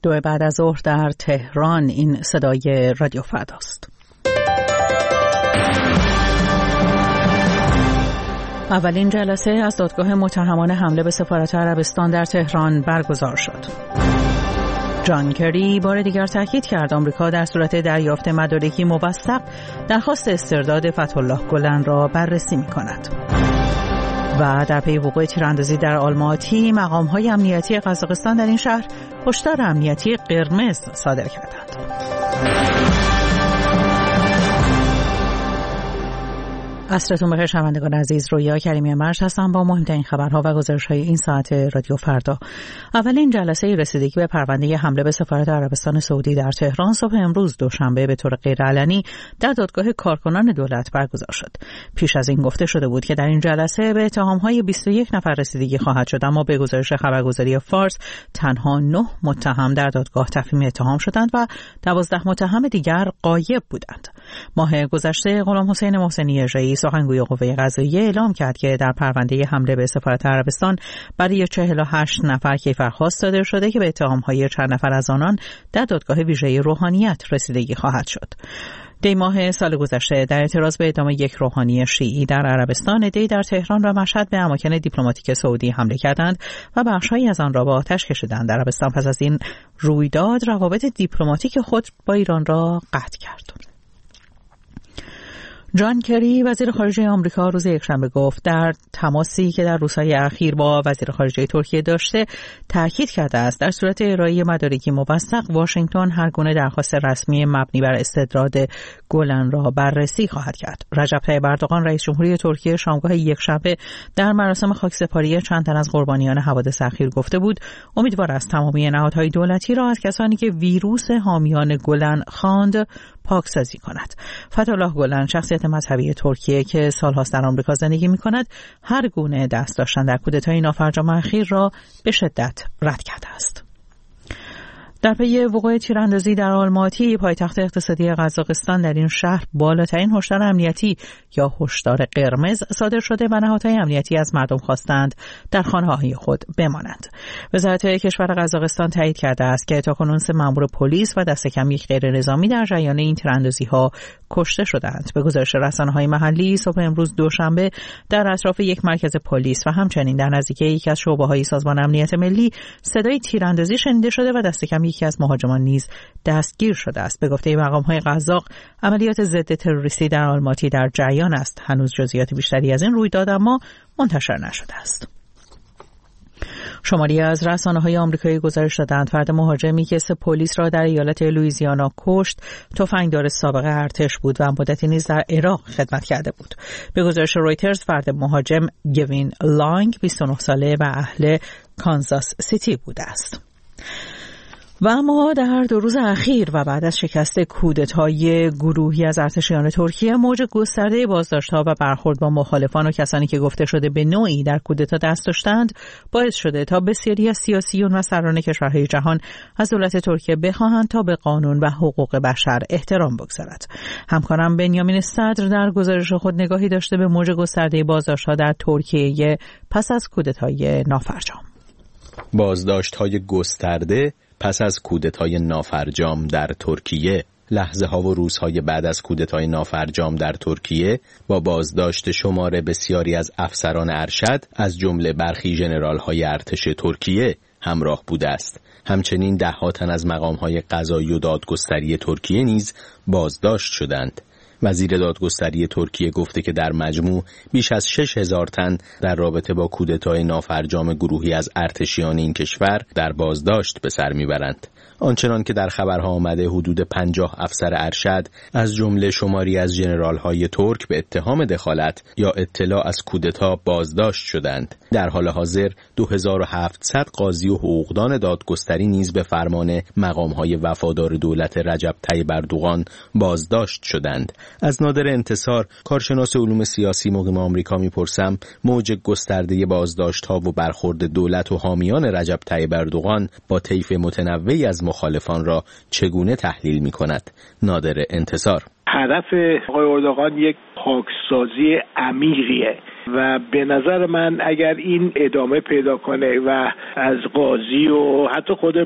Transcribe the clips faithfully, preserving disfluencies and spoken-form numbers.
دو بعد از ظهر در تهران. این صدای رادیو فرداست. اولین جلسه از دادگاه متهمان حمله به سفارت عربستان در تهران برگزار شد. جان کری بار دیگر تاکید کرد آمریکا در صورت دریافت مدارکی موثق درخواست استرداد فتح‌الله گلن را بررسی می‌کند. و در پی وقوع تیراندازی در آلماتی، مقام‌های امنیتی قزاقستان در این شهر هشدار امنیتی قرمز صادر کردند. عصرتون بخیر شنوندگان عزیز، رویا کریمی مرج هستم با مهمترین خبرها و گزارش‌های این ساعت رادیو فردا. اولین جلسه رسیدگی به پرونده حمله به سفارت عربستان سعودی در تهران صبح امروز دوشنبه به طور غیرعلنی در دادگاه کارکنان دولت برگزار شد. پیش از این گفته شده بود که در این جلسه به اتهام‌های بیست و یک نفر رسیدگی خواهد شد، اما به گزارش خبرگزاری فارس تنها نه متهم در دادگاه تفهیم اتهام شدند و دوازده متهم دیگر غایب بودند. ماه گذشته غلام حسین محسنی رئیس سخنگوی قوه قضاییه اعلام کرد که در پرونده حمله به سفارت عربستان برای چهل و هشت نفر کیفرخواست صادر شده که به اتهام‌های چند نفر از آنان در دادگاه ویژه روحانیت رسیدگی خواهد شد. دی ماه سال گذشته در اعتراض به اعدام یک روحانی شیعی در عربستان، عده‌ای در تهران و مشهد به اماکن دیپلماتیک سعودی حمله کردند و بخش‌هایی از آن را با آتش کشیدند. عربستان پس از این رویداد روابط دیپلماتیک خود با ایران را قطع کرد. جان کری وزیر خارجه آمریکا روز یکشنبه گفت در تماسی که در روزهای اخیر با وزیر خارجه ترکیه داشته تاکید کرده است در صورت ارائه مدارکی موثق واشنگتن هر گونه درخواست رسمی مبنی بر استرداد گلن را بررسی خواهد کرد. رجب طیب اردوغان رئیس جمهوری ترکیه شامگاه یکشنبه در مراسم خاکسپاری چند تن از قربانیان حوادث اخیر گفته بود امیدوار است تمامی نهادهای دولتی را از کسانی که ویروس حامیان گلن خواند پاکسازی کند. فتح‌الله گلن شخصیت مذهبی ترکیه که سالهاست در آمریکا زندگی می‌کند هر گونه دست داشتن در کودتای نافرجام اخیر را به شدت رد کرده است. در پی وقوع تیراندازی در آلماتی، پایتخت اقتصادی قزاقستان، در این شهر بالاترین هشدار امنیتی یا هشدار قرمز صادر شده و نهادهای امنیتی از مردم خواستند در خانه‌های خود بمانند. وزارت کشور قزاقستان تایید کرده است که تاکنون سه مأمور پلیس و دست کم یک غیر نظامی در جریان این تیراندازی‌ها کشته شدند. به گزارش رسانه‌های محلی صبح امروز دوشنبه در اطراف یک مرکز پلیس و همچنین در نزدیکی یکی از شعبه‌های سازمان امنیت ملی صدای تیراندازی شنیده شده و دست کم یکی از مهاجمان نیز دستگیر شده است. به گفته مقام‌های قزاق عملیات ضد تروریستی در آلماتی در جریان است. هنوز جزئیات بیشتری از این رویداد اما منتشر نشده است. شماری از رسانه‌های آمریکایی گزارش دادند فرد مهاجمی که سه پلیس را در ایالت لوئیزیانا کشت تفنگدار سابق ارتش بود و مدتی نیز در عراق خدمت کرده بود. به گزارش رویترز فرد مهاجم گوین لانگ بیست و نه ساله و اهل کانزاس سیتی بوده است. و اما در دو روز اخیر و بعد از شکست کودتای گروهی از ارتشیان ترکیه، موج گسترده بازداشت‌ها و برخورد با مخالفان و کسانی که گفته شده به نوعی در کودتا دست داشتند باعث شده تا بسیاری از سیاسیون و سران کشورهای جهان از دولت ترکیه بخواهند تا به قانون و حقوق بشر احترام بگذارد. همکارم بنیامین صدر در گزارش خود نگاهی داشته به موج گسترده بازداشت‌ها در ترکیه پس از کودتای نافرجام. بازداشت‌های گسترده پس از کودتای نافرجام در ترکیه. لحظه ها و روزهای بعد از کودتای نافرجام در ترکیه با بازداشت شمار بسیاری از افسران ارشد از جمله برخی ژنرال های ارتش ترکیه همراه بوده است. همچنین ده ها تن از مقام های قضایی و دادگستری ترکیه نیز بازداشت شدند. وزیر دادگستری ترکیه گفته که در مجموع بیش از شش هزار تن در رابطه با کودتای نافرجام گروهی از ارتشیان این کشور در بازداشت به سر میبرند. آنچنان که در خبرها آمده حدود پنجاه افسر ارشد از جمله شماری از ژنرال‌های ترک به اتهام دخالت یا اطلاع از کودتا بازداشت شدند. در حال حاضر دو هزار و هفتصد قاضی و حقوقدان دادگستری نیز به فرمان مقام‌های وفادار دولت رجب طیب اردوغان بازداشت شدند. از نادر انتصار، کارشناس علوم سیاسی مقیم آمریکا میپرسم موج گسترده بازداشت‌ها و برخورد دولت و حامیان رجب طیب اردوغان با طیف متنوعی از مخالفان را چگونه تحلیل می‌کند؟ نادر انتصار: هدف آقای اردوغان یک پاکسازی عمیقیه و به نظر من اگر این ادامه پیدا کنه و از قاضی و حتی خود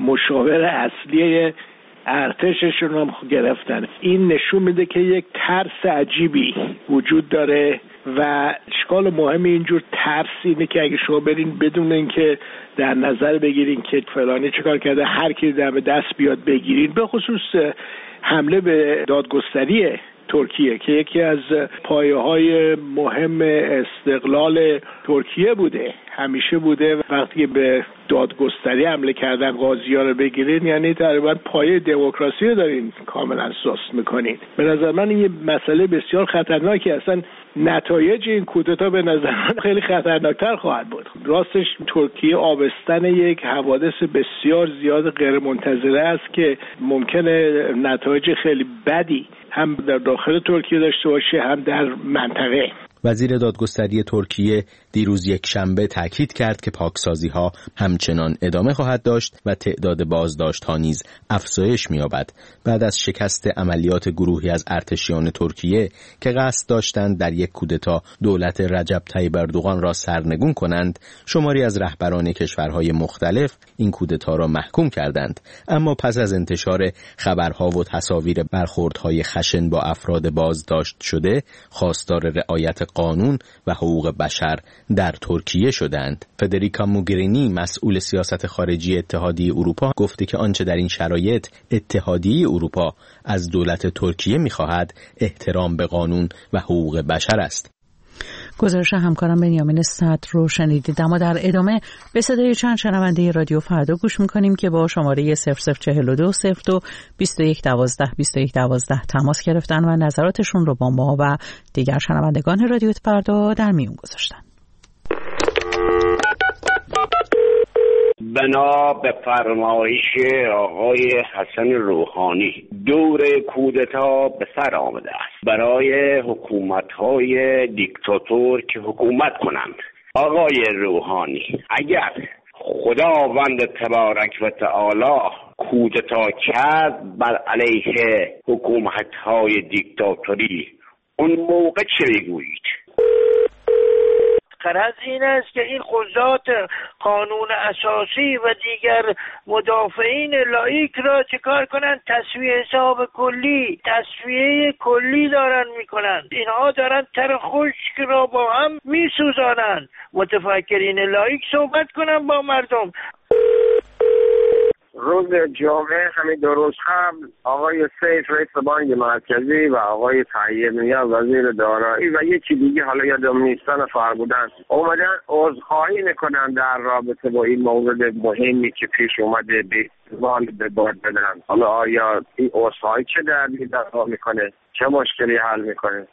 مشاور اصلی ارتششون هم گرفتن. این نشون میده که یک ترس عجیبی وجود داره و اشکال مهم اینجور ترس اینه که اگه شما برین بدون اینکه در نظر بگیرین که فلانی چه کار کرده هر کی دم دست بیاد بگیرین، به خصوص حمله به دادگستری ترکیه که یکی از پایه‌های مهم استقلال ترکیه بوده، همیشه بوده. وقتی که به دادگستری حمله کردن قاضی‌ها رو بگیرین یعنی تقریبا پایه دموکراسی رو دارین کاملا سست می‌کنین. به نظر من این یه مسئله بسیار خطرناکی، اصلا نتایج این کودتا به نظر من خیلی خطرناکتر خواهد بود. راستش ترکیه آبستن یک حوادث بسیار زیاد غیرمنتظره است که ممکنه نتایج خیلی بدی هم در داخل ترکیه داشته باشه هم در منطقه. وزیر دادگستری ترکیه دیروز یک شنبه تاکید کرد که پاکسازی‌ها همچنان ادامه خواهد داشت و تعداد بازداشت‌ها نیز افزایش می‌یابد. بعد از شکست عملیات گروهی از ارتشیان ترکیه که قصد داشتند در یک کودتا دولت رجب طیب اردوغان را سرنگون کنند، شماری از رهبران کشورهای مختلف این کودتا را محکوم کردند. اما پس از انتشار خبرها و تصاویر برخوردهای خشن با افراد بازداشت شده، خواستار رعایت قانون و حقوق بشر در ترکیه شدند. فدریکا موگرینی مسئول سیاست خارجی اتحادیه اروپا گفته که آنچه در این شرایط اتحادیه اروپا از دولت ترکیه می‌خواهد احترام به قانون و حقوق بشر است. گزارش همکارم بنیامین صدر رو شنیدید. اما در ادامه به صدای چند شنونده رادیو فردا گوش میکنیم که با شماره صفر صفر چهل و دو صفر دو بیست و یک دوازده بیست و یک دوازده تماس گرفتن و نظراتشون رو با ما و دیگر شنوندگان رادیو فردا در میون گذاشتن. بنا به فرمایش آقای حسن روحانی دور کودتا به سر آمده است برای حکومت‌های دیکتاتور که حکومت کنند. آقای روحانی، اگر خداوند تبارک و تعالی کودتا کرد بر علیه حکومت‌های دیکتاتوری، اون موقع چه میگویید؟ غرض این است که این قضات قانون اساسی و دیگر مدافعین لایک را چکار کنند؟ تصفیه حساب کلی، تصفیه کلی دارن میکنند. اینها دارن تر خشک را با هم میسوزانند. متفکرین لایک صحبت کنن با مردم. روز جمعه همین دو روز قبل آقای سیف رئیس بانک مرکزی و آقای طیب نیاز وزیر دارایی و یکی دیگه حالا یادم نیستن فرمودن اومدن عذرخواهی میکنن در رابطه با این مورد مهمی که پیش اومده به وال به باد بدن. حالا آیا این عذرخواهی چه دردی دوا میکنه؟ چه مشکلی حل میکنه؟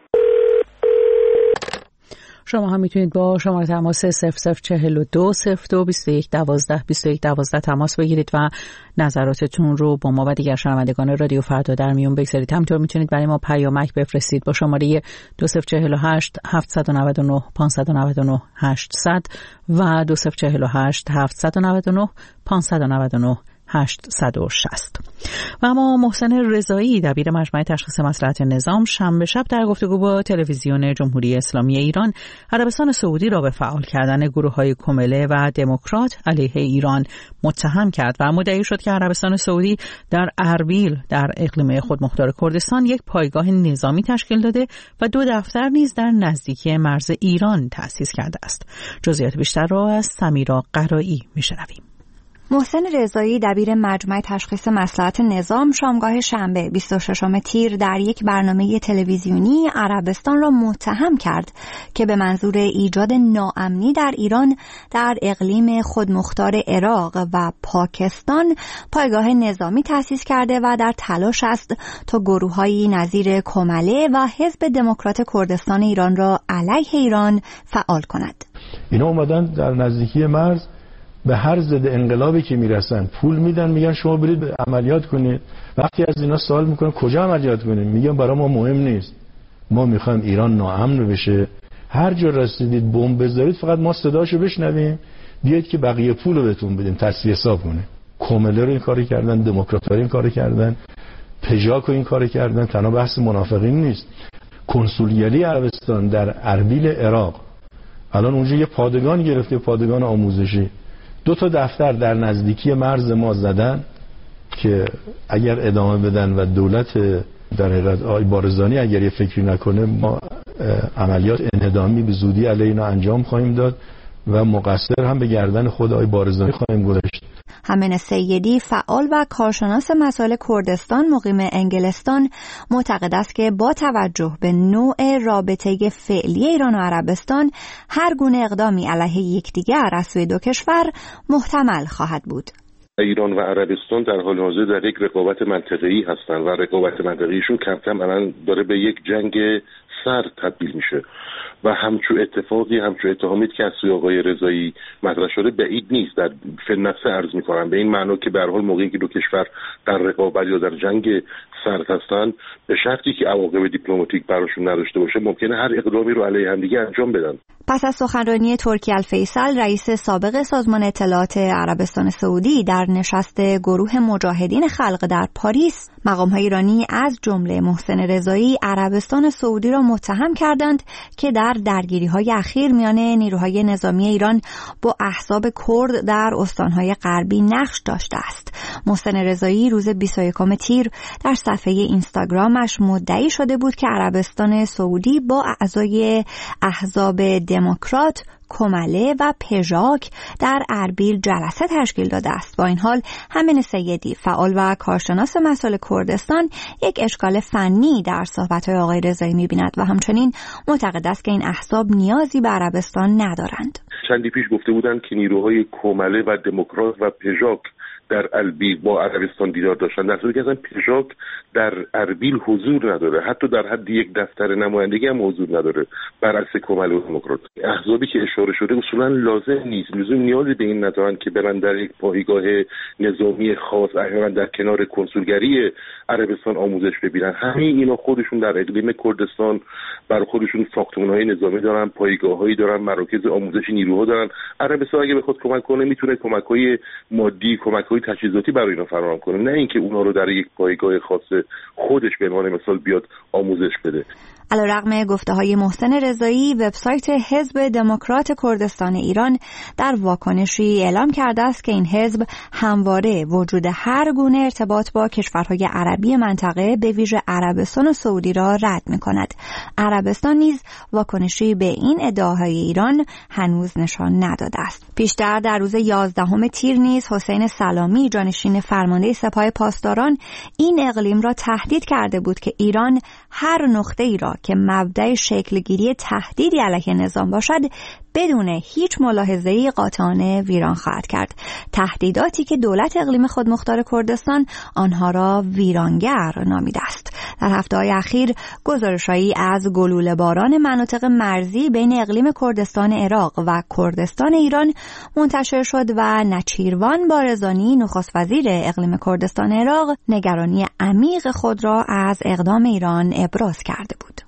شما هم میتونید با شماره تماس صفر صفر چهل و دو صفر دو بیست و یک دوازده بیست و یک دوازده تماس بگیرید و نظراتتون رو با ما و دیگر شنوندگان رادیو فردا در میون بگذارید. همینطور میتونید برای ما پیامک بفرستید با شماره دو صفر چهل و هشت هفتصد و نود و نه پانصد و نود و نه هشتصد و دو صفر چهل و هشت هفتصد و نود و نه پانصد و نود و نه هشتصد و شصت. و اما محسن رضایی دبیر مجمع تشخیص مصلحت نظام شنبه شب در گفتگو با تلویزیون جمهوری اسلامی ایران عربستان سعودی را به فعال کردن گروه‌های کمله و دموکرات علیه ایران متهم کرد و مدعی شد که عربستان سعودی در اربیل در اقلیم خودمختار کردستان یک پایگاه نظامی تشکیل داده و دو دفتر نیز در نزدیکی مرز ایران تأسیس کرده است. جزئیات بیشتر را از سمیرا قرایی می‌شنویم. محسن رضایی دبیر مجمع تشخیص مصلحت نظام شامگاه شنبه بیست و ششم تیر در یک برنامه تلویزیونی عربستان را متهم کرد که به منظور ایجاد ناامنی در ایران در اقلیم خودمختار عراق و پاکستان پایگاه نظامی تأسیس کرده و در تلاش است تا گروه‌هایی نظیر کمله و حزب دموکرات کردستان ایران را علیه ایران فعال کند. اینا اومدن در نزدیکی مرز به هر ضد انقلابی که میرسن پول میدن، میگن شما برید عملیات کنید. وقتی از اینا سوال میکنن کجا عملیات کنیم، میگن برای ما مهم نیست، ما میخوایم ایران ناامن بشه، هر جا رسیدید بمب بذارید فقط ما صداشو بشنویم، بیاید که بقیه پولو بهتون بدیم تصفیه حساب کنه. کمله رو این کارو کردن، دموکرات‌ها این کارو کردن، پژاک این کارو کردن. تنها بحث منافقین نیست. کنسولگری عربستان در اربیل عراق الان اونجا یه پادگان گرفته، پادگان آموزشی، دو تا دفتر در نزدیکی مرز ما زدن که اگر ادامه بدن و دولت در حقیقت آقای بارزانی اگر یه فکری نکنه ما عملیات انهدامی به زودی علیه اینا انجام خواهیم داد و مقصر هم به گردن خود آقای بارزانی خواهیم گذاشت. همین سیدی فعال و کارشناس مسائل کردستان مقیم انگلستان معتقد است که با توجه به نوع رابطه فعلی ایران و عربستان هر گونه اقدامی علیه یکدیگر از سوی دو کشور محتمل خواهد بود. ایران و عربستان در حال حاضر در یک رقابت منطقه‌ای هستند و رقابت منطقه‌ایشون کم کم الان داره به یک جنگ سرد تبدیل میشه و همچو اتفاقی همچو اتهامی که از سوی آقای رضایی مطرح شده بعید نیست. در فنفسه عرض میکنم به این معنا که به هر حال موقعی که دو کشور در رقابت یا در جنگ سرد هستن به شرطی که عواقب دیپلماتیک براشون نداشته باشه ممکنه هر اقدامی رو علیه همدیگه انجام بدن. پس از سخنرانی ترکی الفیصل رئیس سابق سازمان اطلاعات عربستان سعودی در نشست گروه مجاهدین خلق در پاریس، مقام‌های ایرانی از جمله محسن رضایی عربستان سعودی را متهم کردند که در درگیری‌های اخیر میان نیروهای نظامی ایران با احزاب کرد در استان‌های غربی نقش داشته است. محسن رضایی روز بیست و یکم تیر در صفحه اینستاگرامش مدعی شده بود که عربستان سعودی با اعضای احزاب دموکرات، کمله و پژاک در اربیل جلسه تشکیل داده است. با این حال همین سیدی فعال و کارشناس مسائل کردستان یک اشکال فنی در صحبت‌های آقای رضایی می‌بیند و همچنین معتقد است که این احزاب نیازی به عربستان ندارند. چندی پیش گفته بودند که نیروهای کمله و دموکرات و پژاک در اربیل با عربستان دیدار داشتن، در صورتی که اصلا پژاک در اربیل حضور نداره، حتی در حد یک دفتر نمایندگی هم حضور نداره، برعکس کمل و دموکرات. احزابی که اشاره شده اصولا لازم نیست، لزوم نیازی به این ندارن که برن در یک پایگاه نظامی خاص احیانا در کنار کنسولگری عربستان آموزش ببینن. همین اینا خودشون در اقلیم کردستان بر خودشون ساختمان‌های نظامی دارن، پایگاه‌هایی دارن، مراکز آموزشی نیروها دارن. عربستان اگه بخواد کمک کنه میتونه کمک‌های مادی، کمک‌های تجهیزاتی برای اینا فراهم کنه، نه اینکه اونها رو در یک پایگاه خاص خودش به عنوان مثال بیاد آموزش بده. علیرغم گفته‌های محسن رضایی، وبسایت حزب دموکرات کردستان ایران در واکنشی اعلام کرده است که این حزب همواره وجود هر گونه ارتباط با کشورهای عربی منطقه به ویژه عربستان و سعودی را رد می‌کند. عربستان نیز واکنشی به این ادعاهای ایران هنوز نشان نداده است. پیشتر در روز یازدهم تیر نیز حسین سلامی، جانشین فرمانده سپاه پاسداران، این اقلیم را تهدید کرده بود که ایران هر نقطه‌ای را که مبدأ شکلگیری تهدیدی علیه نظام باشد بدون هیچ ملاحظه‌ای قاطعانه ویران خواهد کرد. تهدیداتی که دولت اقلیم خودمختار کردستان آنها را ویرانگر نامیده است. در هفته‌های اخیر گزارش‌هایی از گلوله باران مناطق مرزی بین اقلیم کردستان عراق و کردستان ایران منتشر شد و نچیروان بارزانی، نخست وزیر اقلیم کردستان عراق، نگرانی عمیق خود را از اقدام ایران ابراز کرده بود.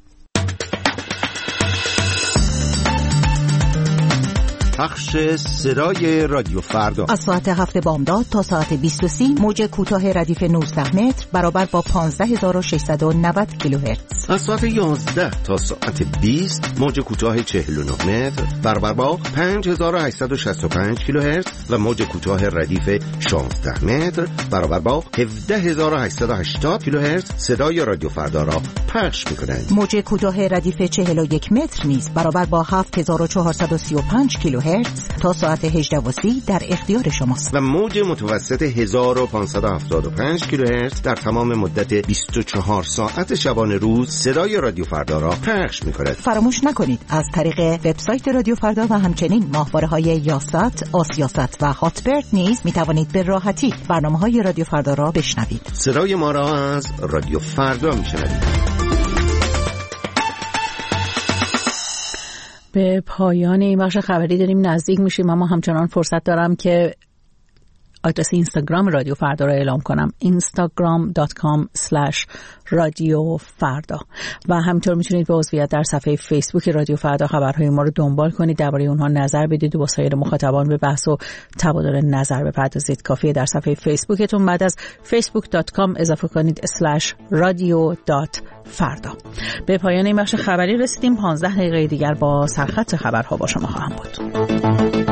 پخش صدای رادیو فردا از ساعت هفت بامداد تا ساعت بیست و سی موج کوتاه ردیف نوزده متر برابر با پانزده هزار و ششصد و نود کیلوهرتز. از ساعت یازده تا ساعت بیست موج کوتاه چهل و نه متر برابر با پنج هزار و هشتصد و شصت و پنج کیلوهرتز و موج کوتاه ردیف شانزده متر برابر با هفده هزار و هشتصد و هشتاد کیلوهرتز صدای رادیو فردا را پخش می‌کنند. موج کوتاه ردیف چهل و یک متر نیز برابر با هفت هزار و چهارصد و سی و پنج کیلوهرتز تا ساعت هجده و سی در اختیار شماست. و موج متوسط هزار و پانصد و هفتاد و پنج کیلوهرتز در تمام مدت بیست و چهار ساعت شبانه روز صدای رادیو فردا را پخش می‌کند. فراموش نکنید از طریق وبسایت رادیو فردا و همچنین ماهواره‌های یاست، آسیاست و هاتبرد نیز می‌توانید به راحتی برنامه‌های رادیو فردا را بشنوید. صدای ما را از رادیو فردا می‌شنوید. به پایان این بخش خبری داریم نزدیک میشیم، اما همچنان فرصت دارم که آدرس اینستاگرام رادیو فردا را اعلام کنم، اینستاگرام دات کام اسلش رادیو فردا. و همینطور میتونید به عضویت در صفحه فیسبوک رادیو فردا خبرهای ما رو دنبال کنید، درباره اونها نظر بدید و با سایر مخاطبان به بحث و تبادل نظر بپردازید. کافیه در صفحه فیسبوکتون بعد از فیسبوک دات کام اضافه کنید اسلش رادیو دات فردا. به پایان این بخش خبری رسیدیم. پانزده دقیقه دیگر با سرخط خبرها با شما خواهم بود.